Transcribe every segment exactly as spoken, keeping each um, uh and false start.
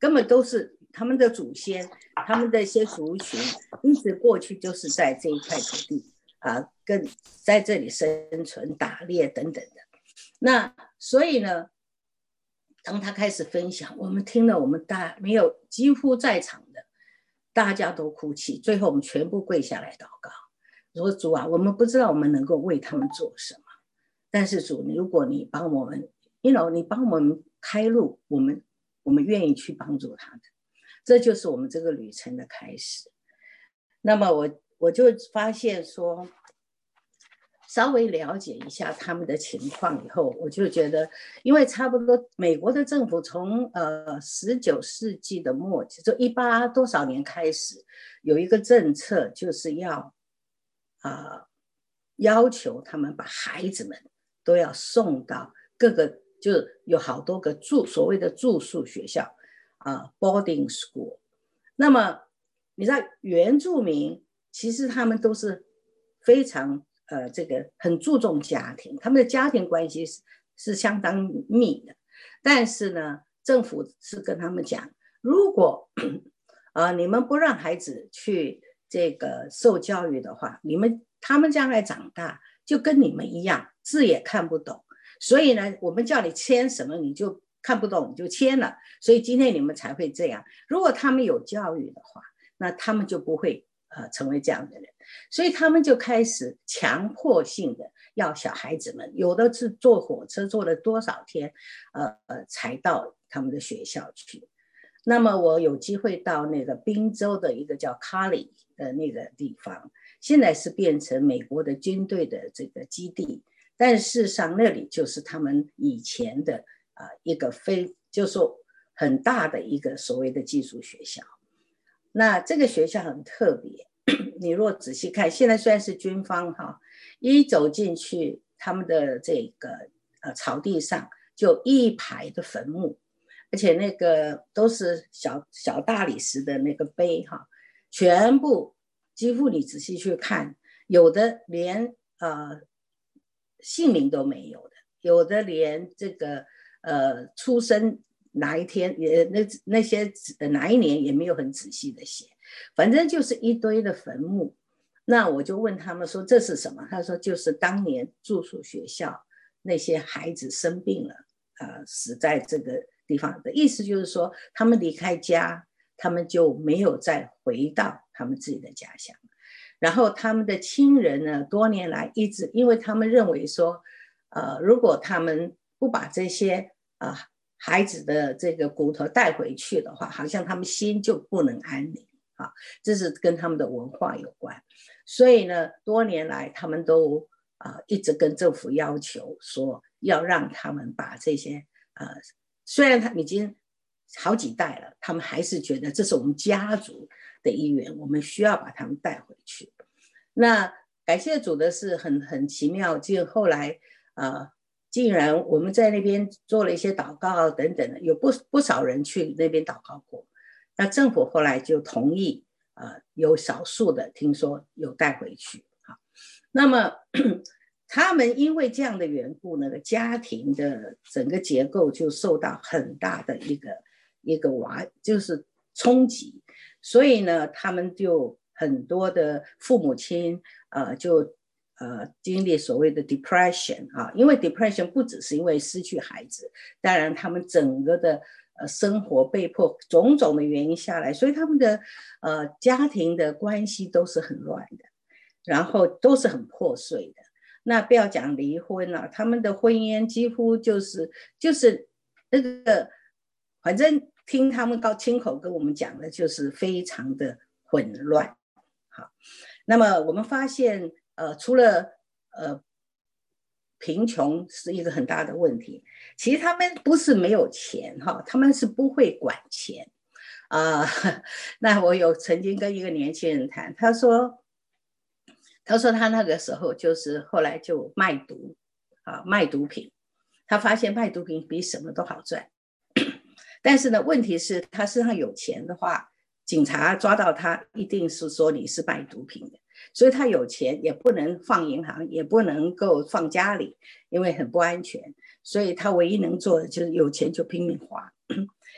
根本都是他们的祖先，他们的一些族群一直过去就是在这一块土地啊，跟在这里生存、打猎等等的。那所以呢，当他开始分享，我们听了，我们大没有几乎在场的大家都哭泣，最后我们全部跪下来祷告，说主啊，我们不知道我们能够为他们做什么，但是主，如果你帮我们 you know, 你帮我们开路，我们我们愿意去帮助他的，这就是我们这个旅程的开始。那么我我就发现说，稍微了解一下他们的情况以后，我就觉得，因为差不多美国的政府从呃十九世纪的末期，就一八多少年开始，有一个政策，就是要啊、呃、要求他们把孩子们都要送到各个，就有好多个住所谓的住宿学校啊、呃、boarding school。那么你知道原住民其实他们都是非常呃，这个很注重家庭，他们的家庭关系 是, 是相当密的。但是呢，政府是跟他们讲，如果呃你们不让孩子去这个受教育的话，你们他们将来长大就跟你们一样，字也看不懂。所以呢，我们叫你签什么，你就看不懂，你就签了。所以今天你们才会这样。如果他们有教育的话，那他们就不会呃成为这样的人。所以他们就开始强迫性的要小孩子们，有的是坐火车坐了多少天呃才到他们的学校去。那么我有机会到那个宾州的一个叫卡里的那个地方，现在是变成美国的军队的这个基地，但事实上那里就是他们以前的、呃、一个非就是说很大的一个所谓的寄宿学校。那这个学校很特别，你若仔细看，现在虽然是军方哈，一走进去，他们的这个呃草地上就一排的坟墓，而且那个都是小小大理石的那个碑哈，全部几乎你仔细去看，有的连呃姓名都没有的，有的连这个呃出生哪一天也那那些哪一年也没有很仔细的写，反正就是一堆的坟墓。那我就问他们说这是什么，他说就是当年住宿学校那些孩子生病了、呃、死在这个地方的意思，就是说他们离开家，他们就没有再回到他们自己的家乡，然后他们的亲人呢多年来一直，因为他们认为说呃，如果他们不把这些、呃、孩子的这个骨头带回去的话，好像他们心就不能安宁啊，这是跟他们的文化有关。所以呢，多年来他们都、呃、一直跟政府要求说要让他们把这些、呃、虽然他已经好几代了，他们还是觉得这是我们家族的一员，我们需要把他们带回去。那感谢主的是很很奇妙，就后来呃竟然我们在那边做了一些祷告等等的，有 不, 不少人去那边祷告过，那政府后来就同意、呃、有少数的听说有带回去。好，那么他们因为这样的缘故呢，家庭的整个结构就受到很大的一个一个瓦就是冲击，所以呢他们就很多的父母亲呃就呃，经历所谓的 depression 啊，因为 depression 不只是因为失去孩子，当然他们整个的呃生活被迫种种的原因下来，所以他们的呃家庭的关系都是很乱的，然后都是很破碎的。那不要讲离婚了、啊，他们的婚姻几乎就是就是那个，反正听他们高亲口跟我们讲的，就是非常的混乱。好，那么我们发现。呃，除了呃贫穷是一个很大的问题，其实他们不是没有钱哈，他们是不会管钱啊、呃。那我有曾经跟一个年轻人谈，他说，他说他那个时候就是后来就卖毒啊，卖毒品，他发现卖毒品比什么都好赚，但是呢，问题是他身上有钱的话，警察抓到他一定是说你是卖毒品的。所以他有钱也不能放银行，也不能够放家里，因为很不安全，所以他唯一能做的就是有钱就拼命花。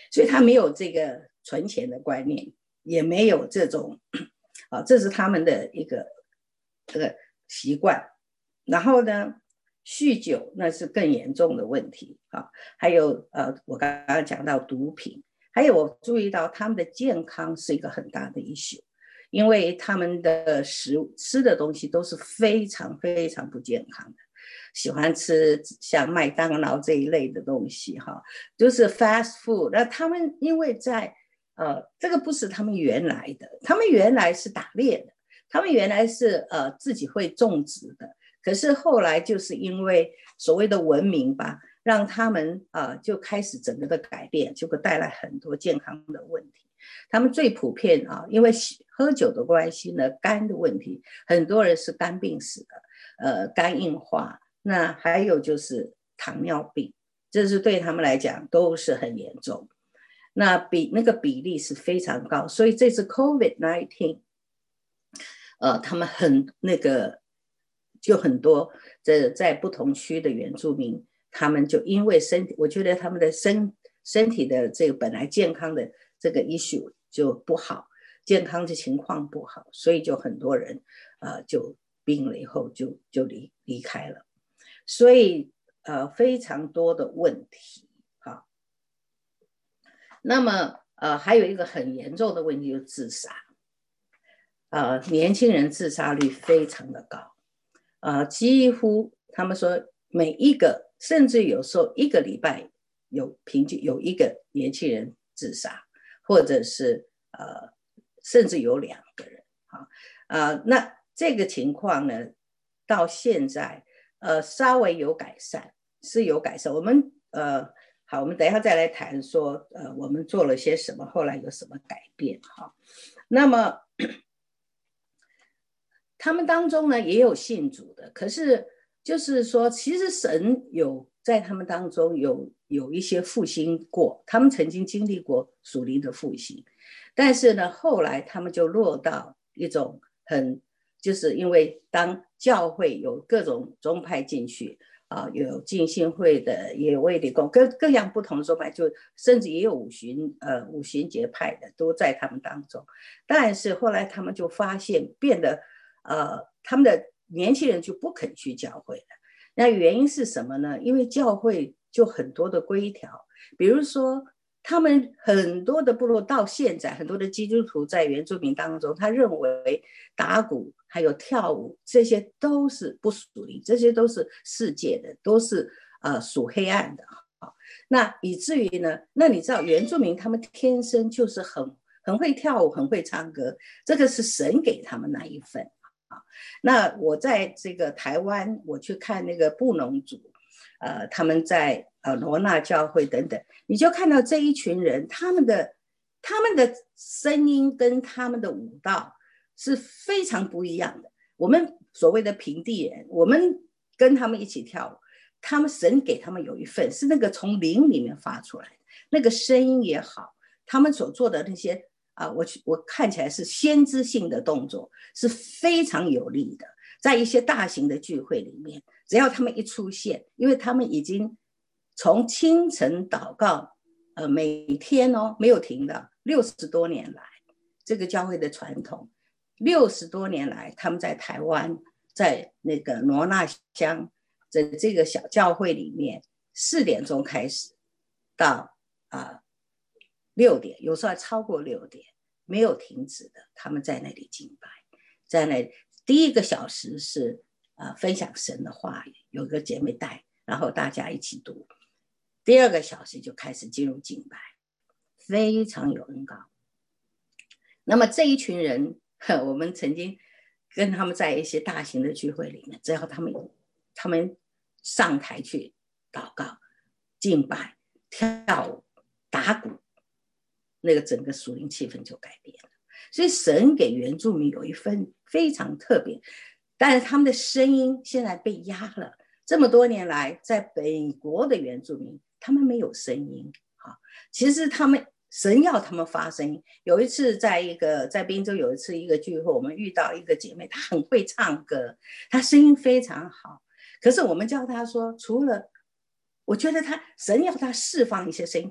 所以他没有这个存钱的观念，也没有这种啊，这是他们的一个这个习惯。然后呢，酗酒那是更严重的问题啊。还有呃，我刚刚讲到毒品，还有我注意到他们的健康是一个很大的 issue， 因为他们的食物吃的东西都是非常非常不健康的，喜欢吃像麦当劳这一类的东西哈，就是 fast food。那他们因为在呃，这个不是他们原来的，他们原来是打猎的，他们原来是呃自己会种植的，可是后来就是因为所谓的文明吧，让他们啊、呃、就开始整个的改变，就会带来很多健康的问题。他们最普遍啊，因为喝酒的关系呢，肝的问题，很多人是肝病死的，呃，肝硬化，那还有就是糖尿病，这是对他们来讲都是很严重。那比那个比例是非常高，所以这次 COVID 十九， 呃，他们很那个就很多在在不同区的原住民，他们就因为身体，我觉得他们的身身体的这个本来健康的这个 issue 就不好，健康的情况不好，所以就很多人呃就病了以后就就离离开了，所以呃非常多的问题。那么呃，还有一个很严重的问题就是自杀，呃，年轻人自杀率非常的高，呃，几乎他们说每一个，甚至有时候一个礼拜有平均有一个年轻人自杀，或者是呃，甚至有两个人啊，呃，那这个情况呢，到现在呃稍微有改善，是有改善，我们呃。好，我们等一下再来谈说，呃，我们做了些什么，后来有什么改变哈。那么他们当中呢也有信主的，可是就是说，其实神有在他们当中有有一些复兴过，他们曾经经历过属灵的复兴，但是呢，后来他们就落到一种很，就是因为当教会有各种宗派进去。啊，有浸信会的，也有卫理公，各各样不同的宗派，就甚至也有五旬呃五旬节派的，都在他们当中。但是后来他们就发现，变得呃，他们的年轻人就不肯去教会了。那原因是什么呢？因为教会就很多的规条，比如说他们很多的部落到现在，很多的基督徒在原住民当中，他认为打鼓还有跳舞，这些都是不属灵，这些都是世界的，都是呃属黑暗的。那以至于呢，那你知道原住民他们天生就是很很会跳舞，很会唱歌，这个是神给他们那一份啊。那我在这个台湾，我去看那个布农族，呃，他们在呃罗纳教会等等，你就看到这一群人，他们的他们的声音跟他们的舞蹈是非常不一样的。我们所谓的平地人，我们跟他们一起跳舞，他们神给他们有一份是那个从灵里面发出来的，那个声音也好，他们所做的那些啊，我我看起来是先知性的动作，是非常有力的。在一些大型的聚会里面，只要他们一出现，因为他们已经从清晨祷告，呃，每天哦没有停的，六十多年来，这个教会的传统，六十多年来，他们在台湾，在那个罗纳乡的这个小教会里面，四点钟开始到啊、呃、六点，有时候还超过六点，没有停止的，他们在那里敬拜，在那里。第一个小时是、呃、分享神的话语，有个姐妹带，然后大家一起读。第二个小时就开始进入敬拜，非常有恩膏。那么这一群人，我们曾经跟他们在一些大型的聚会里面，只要他们他们上台去祷告、敬拜、跳舞、打鼓，那个整个属灵气氛就改变了。所以神给原住民有一份非常特别，但是他们的声音现在被压了。这么多年来，在美国的原住民，他们没有声音。其实他们神要他们发声音。有一次在一个在宾州有一次一个聚会，我们遇到一个姐妹，她很会唱歌，她声音非常好。可是我们叫她说，除了我觉得她神要她释放一些声音，她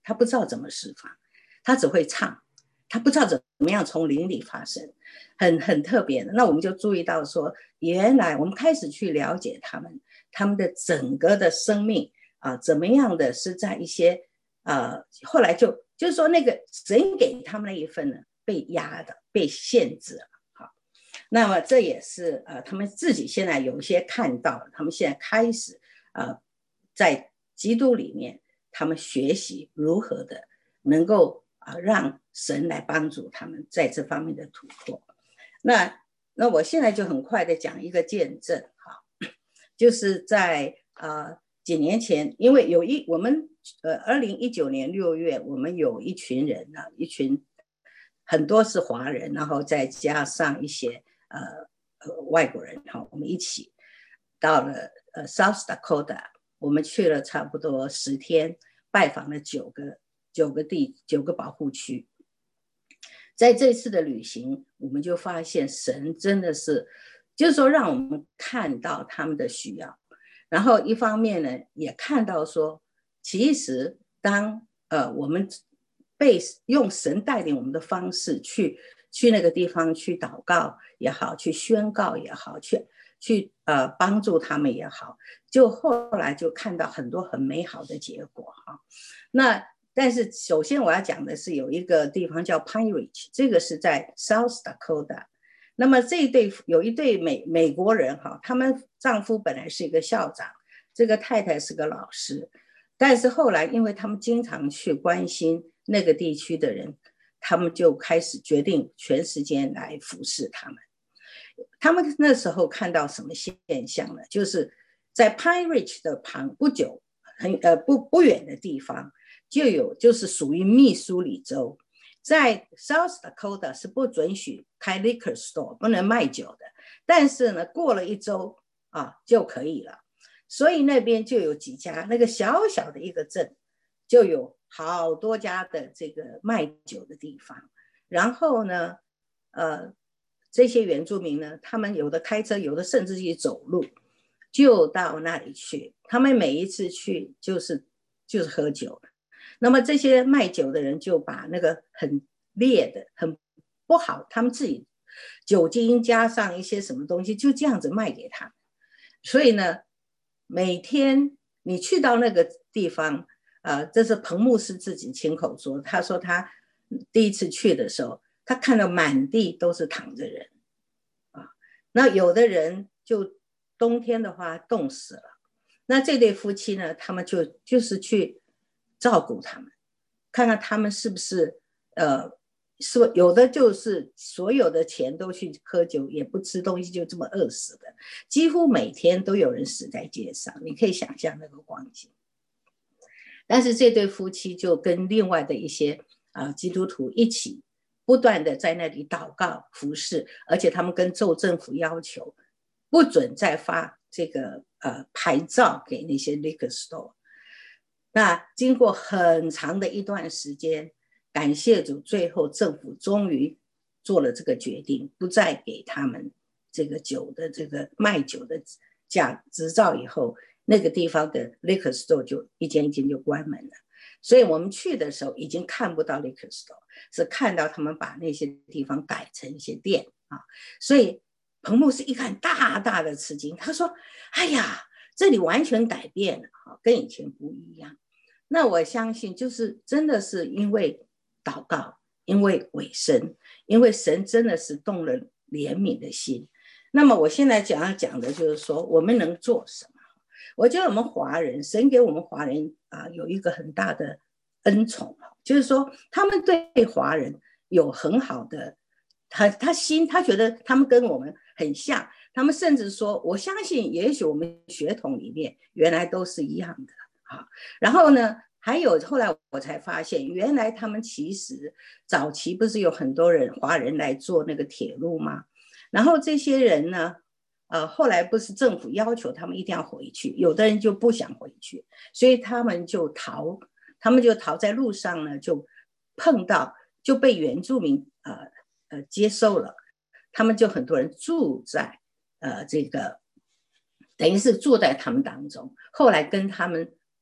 他不知道怎么释放，他只会唱，他不知道怎么样从灵里发生，很很特别的。那我们就注意到说，原来我们开始去了解他们，他们的整个的生命啊、呃，怎么样的是在一些呃，后来就就是说那个神给他们那一份呢，被压的，被限制了。好，那么这也是呃，他们自己现在有一些看到了，他们现在开始呃，在基督里面，他们学习如何的能够啊、呃，让神来帮助他们在这方面的突破。那那我现在就很快的讲一个见证哈，就是在呃几年前，因为有一我们呃二零一九年六月，我们有一群人呢、啊，一群很多是华人，然后再加上一些呃呃外国人哈，我们一起到了呃 South Dakota， 我们去了差不多十天，拜访了九个九个地九个保护区。在这次的旅行，我们就发现神真的是，就是说让我们看到他们的需要，然后一方面呢，也看到说，其实当呃我们被用神带领我们的方式去去那个地方去祷告也好，去宣告也好，去去呃帮助他们也好，就后来就看到很多很美好的结果哈。那但是首先我要讲的是有一个地方叫 Pine Ridge， 这个是在 South Dakota。那么这一对有一对美美国人哈，他们丈夫本来是一个校长，这个太太是个老师，但是后来因为他们经常去关心那个地区的人，他们就开始决定全时间来服侍他们。他们那时候看到什么现象呢？就是在 Pine Ridge 的旁不久很呃不不远的地方。就有就是属于密苏里州，在 South Dakota 是不准许开 liquor store， 不能卖酒的，但是呢过了一周啊就可以了，所以那边就有几家，那个小小的一个镇就有好多家的这个卖酒的地方。然后呢呃这些原住民呢，他们有的开车，有的甚至去走路就到那里去，他们每一次去就是就是喝酒。那么这些卖酒的人就把那个很烈的很不好，他们自己酒精加上一些什么东西，就这样子卖给他们。所以呢每天你去到那个地方呃，这是彭牧师自己亲口说，他说他第一次去的时候，他看到满地都是躺着人啊，那有的人就冬天的话冻死了。那这对夫妻呢，他们就就是去照顾他们，看看他们是不是呃，说有的就是所有的钱都去喝酒，也不吃东西，就这么饿死的，几乎每天都有人死在街上，你可以想象那个光景。但是这对夫妻就跟另外的一些啊、呃、基督徒一起不断的在那里祷告服侍，而且他们跟州政府要求不准再发这个呃牌照给那些 liquor store。那经过很长的一段时间，感谢主，最后政府终于做了这个决定，不再给他们这个酒的这个卖酒的驾执照以后，那个地方的 liquor store 就一间一间就关门了。所以我们去的时候已经看不到 liquor store， 是看到他们把那些地方改成一些店啊。所以彭牧师一看大大的吃惊，他说：“哎呀，这里完全改变了，跟以前不一样。”那我相信就是真的是因为祷告，因为委身，因为神真的是动了怜悯的心。那么我现在讲要讲的就是说我们能做什么。我觉得我们华人，神给我们华人啊有一个很大的恩宠，就是说他们对华人有很好的他他心，他觉得他们跟我们很像，他们甚至说我相信也许我们血统里面原来都是一样的啊。然后呢还有后来我才发现，原来他们其实早期不是有很多人华人来做那个铁路吗？然后这些人呢呃，后来不是政府要求他们一定要回去，有的人就不想回去，所以他们就逃，他们就逃在路上呢，就碰到就被原住民呃呃接收了，他们就很多人住在呃这个等于是住在他们当中，后来跟他们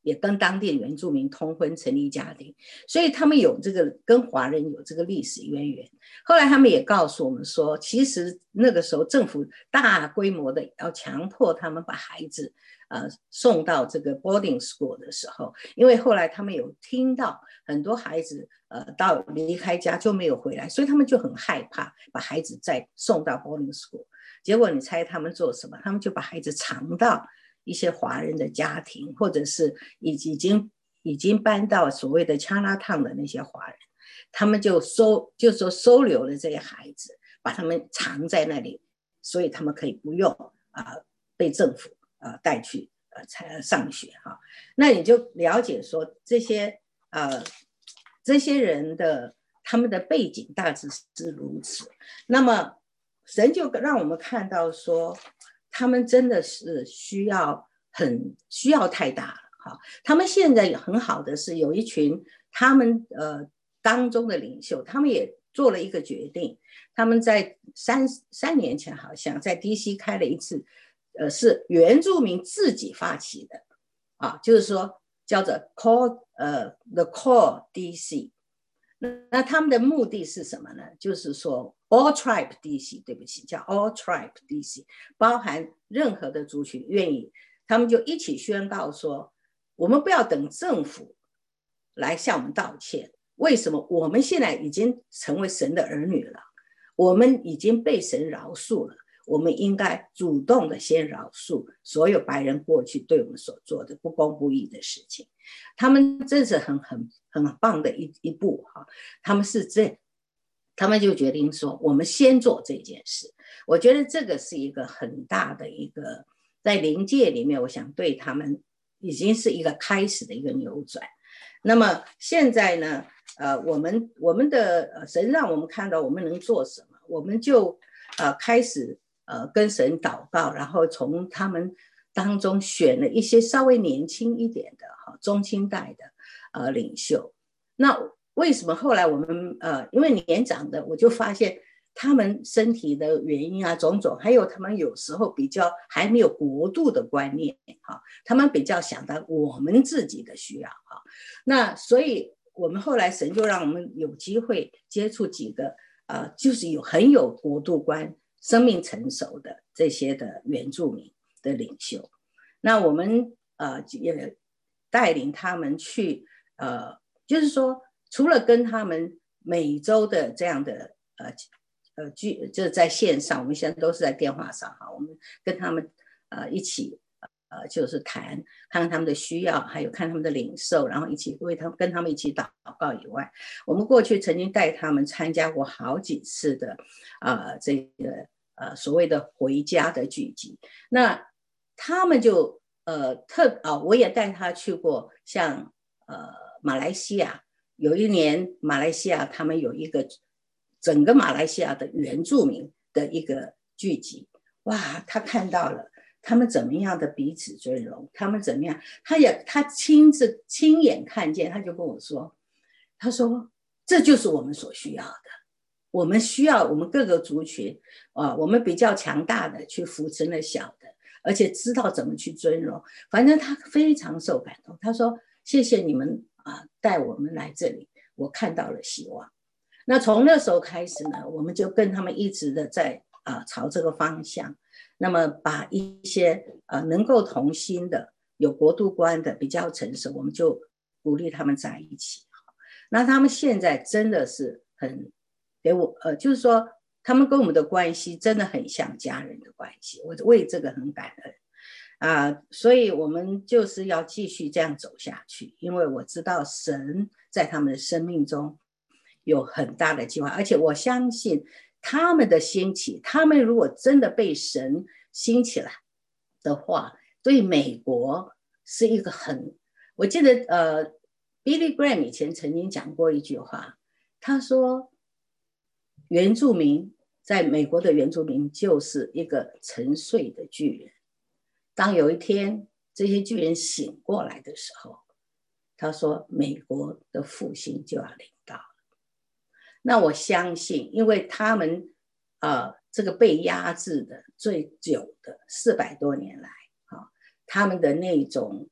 也跟当地原住民通婚成立家庭，所以他们有这个跟华人有这个历史渊源。后来他们也告诉我们说，其实那个时候政府大规模的要强迫他们把孩子呃送到这个 boarding school 的时候，因为后来他们有听到很多孩子呃到离开家就没有回来，所以他们就很害怕把孩子再送到 boarding school。结果你猜他们做什么？他们就把孩子藏到一些华人的家庭，或者是已经已经搬到所谓的 Chinatown 的那些华人，他们就收就说收留了这些孩子，把他们藏在那里，所以他们可以不用啊、呃、被政府啊、呃、带去呃才上学哈。那你就了解说这些呃这些人的他们的背景大致是如此。那么神就让我们看到说，他们真的是需要很需要太大了哈。他们现在很好的是有一群他们呃当中的领袖，他们也做了一个决定，他们在三三年前好像在 D C 开了一次，呃是原住民自己发起的啊，就是说叫做 Call 呃 The Call D C。那他们的目的是什么呢？就是说 All Tribe D C， 对不起，叫 All Tribe D C， 包含任何的族群愿意，他们就一起宣告说，我们不要等政府来向我们道歉。为什么？我们现在已经成为神的儿女了，我们已经被神饶恕了，我们应该主动的先饶恕所有白人过去对我们所做的不公不义的事情。他们真是很很很棒的一一步哈，他们是这，他们就决定说，我们先做这件事。我觉得这个是一个很大的一个，在灵界里面，我想对他们已经是一个开始的一个扭转。那么现在呢，呃，我们我们的神让我们看到我们能做什么，我们就呃开始呃跟神祷告，然后从他们当中选了一些稍微年轻一点的哈中青代的呃领袖。那为什么后来我们呃因为年长的，我就发现他们身体的原因啊种种，还有他们有时候比较还没有国度的观念哈，他们比较想到我们自己的需要哈。那所以我们后来神就让我们有机会接触几个呃就是有很有国度观、生命成熟的这些的原住民的领袖。那我们呃也带领他们去呃就是说除了跟他们每周的这样的呃呃聚，就是在线上，我们现在都是在电话上哈，我们跟他们呃一起呃就是谈，看看他们的需要，还有看他们的领受，然后一起为他们跟他们一起祷告以外，我们过去曾经带他们参加过好几次的啊、呃、这个呃所谓的回家的聚集。那他们就呃特啊、哦，我也带他去过像呃马来西亚，有一年马来西亚他们有一个整个马来西亚的原住民的一个聚集，哇，他看到了他们怎么样的彼此尊荣，他们怎么样，他也他亲自亲眼看见，他就跟我说，他说这就是我们所需要的。我们需要我们各个族群啊，我们比较强大的去扶持那小的，而且知道怎么去尊荣。反正他非常受感动，他说谢谢你们啊，带我们来这里，我看到了希望。那从那时候开始呢，我们就跟他们一直的在啊朝这个方向，那么把一些呃能够同心的、有国度观的、比较成熟，我们就鼓励他们在一起。那他们现在真的是很给我呃，就是说他们跟我们的关系真的很像家人的关系，我为这个很感恩啊、呃，所以我们就是要继续这样走下去，因为我知道神在他们的生命中有很大的计划，而且我相信他们的兴起，他们如果真的被神兴起来的话，对美国是一个很，我记得呃 Billy Graham 以前曾经讲过一句话，他说原住民在美国的原住民就是一个沉睡的巨人，当有一天这些巨人醒过来的时候，他说美国的复兴就要临到了。那我相信因为他们呃这个被压制的最久的四百多年来、哦、他们的那种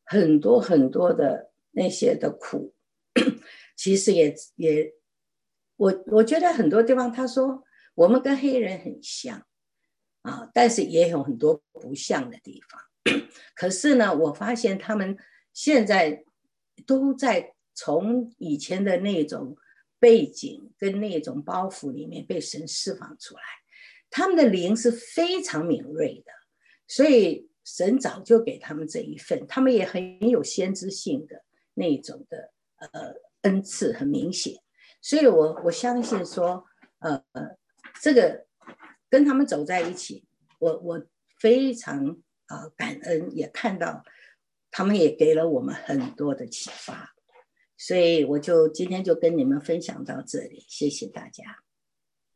很多很多的那些的苦，其实也也，我我觉得很多地方他说我们跟黑人很像啊，但是也有很多不像的地方。可是呢，我发现他们现在都在从以前的那种背景跟那种包袱里面被神释放出来，他们的灵是非常敏锐的，所以神早就给他们这一份，他们也很有先知性的那种的呃恩赐，很明显。所以我我相信说，呃，这个跟他们走在一起，我我非常呃感恩，也看到他们也给了我们很多的启发。所以我就今天就跟你们分享到这里，谢谢大家。